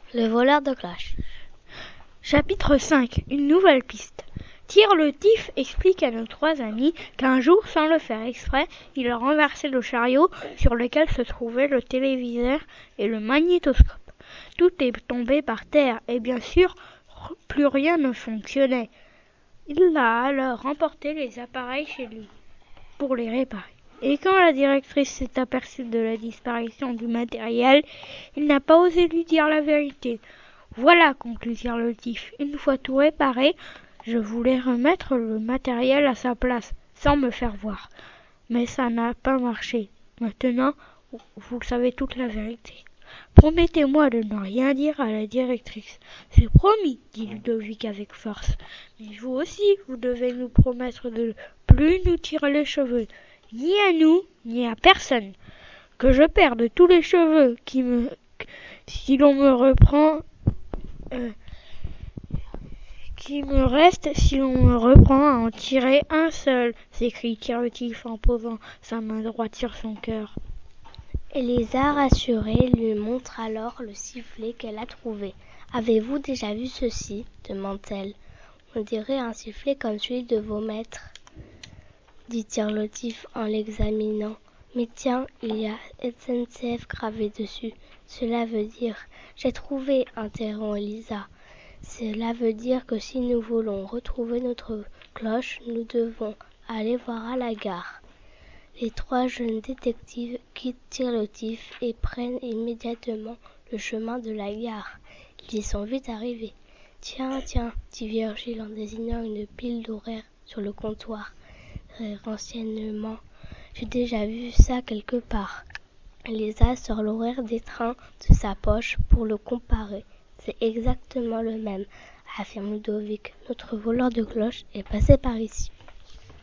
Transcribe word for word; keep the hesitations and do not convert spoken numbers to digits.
Le voleur de cloches. Chapitre cinq. Une nouvelle piste. Tire-le-tif explique à nos trois amis qu'un jour, sans le faire exprès, il a renversé le chariot sur lequel se trouvaient le téléviseur et le magnétoscope. Tout est tombé par terre et bien sûr, plus rien ne fonctionnait. Il a alors emporté les appareils chez lui pour les réparer. Et quand la directrice s'est aperçue de la disparition du matériel, il n'a pas osé lui dire la vérité. Voilà, conclut Tire-le-tif, une fois tout réparé, je voulais remettre le matériel à sa place, sans me faire voir. Mais ça n'a pas marché. Maintenant, vous savez toute la vérité. Promettez-moi de ne rien dire à la directrice. C'est promis, dit Ludovic avec force. Mais vous aussi, vous devez nous promettre de ne plus nous tirer les cheveux, ni à nous, ni à personne. Que je perde tous les cheveux qui me, si l'on me reprend, euh, qui me reste si l'on me reprend à en tirer un seul, s'écrie Tire-le-tif en posant sa main droite sur son cœur. Elisa, rassurée, lui montre alors le sifflet qu'elle a trouvé. « Avez-vous déjà vu ceci ?» demande-t-elle. « On dirait un sifflet comme celui de vos maîtres, » dit Tire-le-tif en l'examinant. « Mais tiens, il y a S N C F gravé dessus. Cela veut dire... » « J'ai trouvé, » interrompt Elisa. « Cela veut dire que si nous voulons retrouver notre cloche, nous devons aller voir à la gare. » Les trois jeunes détectives quittent Tire-le-tif et prennent immédiatement le chemin de la gare. Ils y sont vite arrivés. « Tiens, tiens, » dit Virgile en désignant une pile d'horaires sur le comptoir. « Renseignement, j'ai déjà vu ça quelque part. » Elisa sort l'horaire des trains de sa poche pour le comparer. « C'est exactement le même, » affirme Ludovic. « Notre voleur de cloches est passé par ici. »